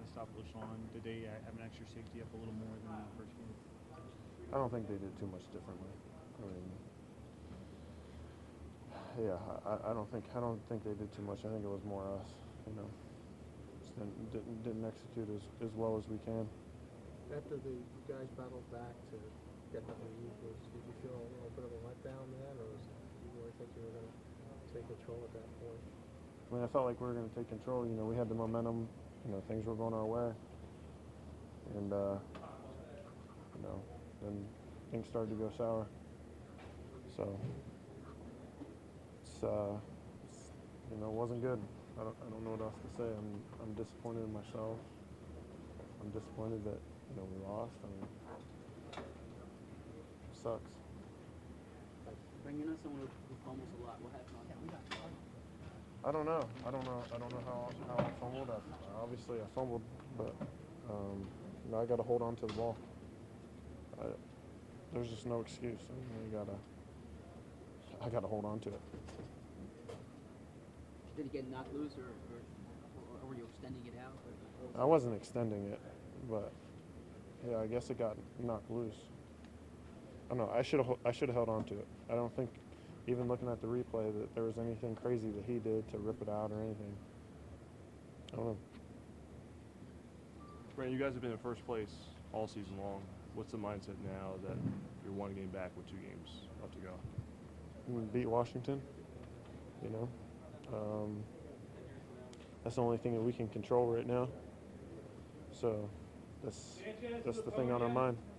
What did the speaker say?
to stop LaShawn? Did they have an extra safety up a little more than the first game? I don't think they did too much differently. I mean, yeah, I don't think they did too much. I think it was more us, you know. Just didn't execute as well as we can. After you guys battled back to get the lead, did you feel a little bit of a letdown then, or did you really think you were going to take control at that point? I mean, I felt like we were going to take control. You know, we had the momentum. You know, things were going our way, and you know, then things started to go sour. So it's you know, it wasn't good. I don't know what else to say. I'm disappointed in myself. I'm disappointed that you know we lost. I mean, it sucks. Bringing in someone who fumbles a lot, what happened on that? I don't know. I don't know how I fumbled. Obviously, I fumbled, but you know, I got to hold on to the ball. I, there's just no excuse. I mean, I gotta hold on to it. Did it get knocked loose, or were you extending it out? I wasn't extending it, but yeah, I guess it got knocked loose. I don't know. I should have held on to it. I don't think, even looking at the replay, that there was anything crazy that he did to rip it out or anything. I don't know. Brandon, you guys have been in first place all season long. What's the mindset now that you're one game back with 2 games left to go? Beat Washington. You know, that's the only thing that we can control right now. So that's the thing on our mind.